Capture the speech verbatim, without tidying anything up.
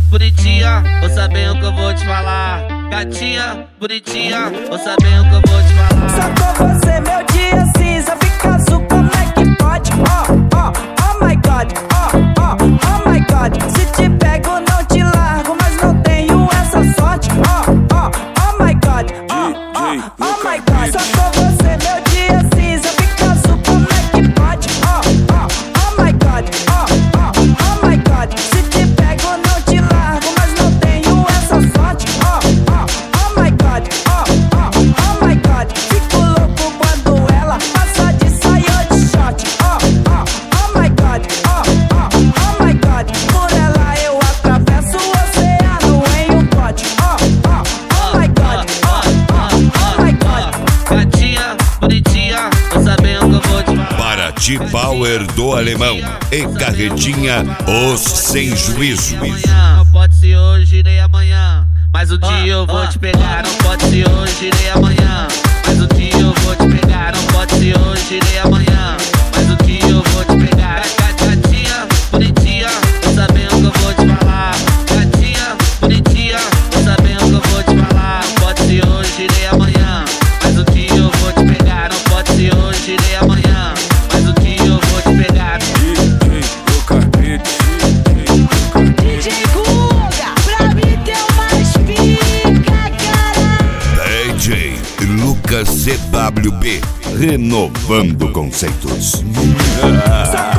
bonitinha, ouça bem o que eu vou te falar. Gatinha, bonitinha, ouça bem o que eu vou te falar. Só com você meu dia cinza fica azul, como é que pode? Oh, oh, oh my God, oh, oh, oh my God. Se te pego não te largo, mas não tenho essa sorte. Oh, oh, oh my God, oh, oh, oh my God. Só com você meu dia cinza fica azul, como é que pode? Oh, oh, oh my God, oh, oh, oh my God. Se te pego não te largo, mas não tenho essa sorte. Oh, oh, oh my God, oh, oh, oh my God. Fico louco quando ela passa de saia de short. Oh, oh, oh my God, oh, oh, oh my God. Por ela eu atravesso o oceano em um pote. Oh, oh, oh my God, oh, oh, oh my God. Gatinha, bonitinha, ouça bem o que eu vou te falar. Paraty Power do Alemão e Carretinha Os Sem Juízo. Não pode ser hoje nem amanhã, mas um dia eu vou te pegar. Não pode ser hoje nem amanhã, mas um dia eu vou te pegar. Não pode ser hoje nem amanhã, mas um dia eu vou te pegar. Gatinha, bonitinha, ouça bem o que eu vou te falar. Gatinha, bonitinha, ouça bem o que eu vou te falar. Não pode ser hoje nem amanhã, mas um dia eu vou te pegar. Não pode ser hoje nem amanhã, mas um dia eu vou te pegar. D J Guga, pra mim tem mais pica, cara. D J Lucas C W B, renovando conceitos. Só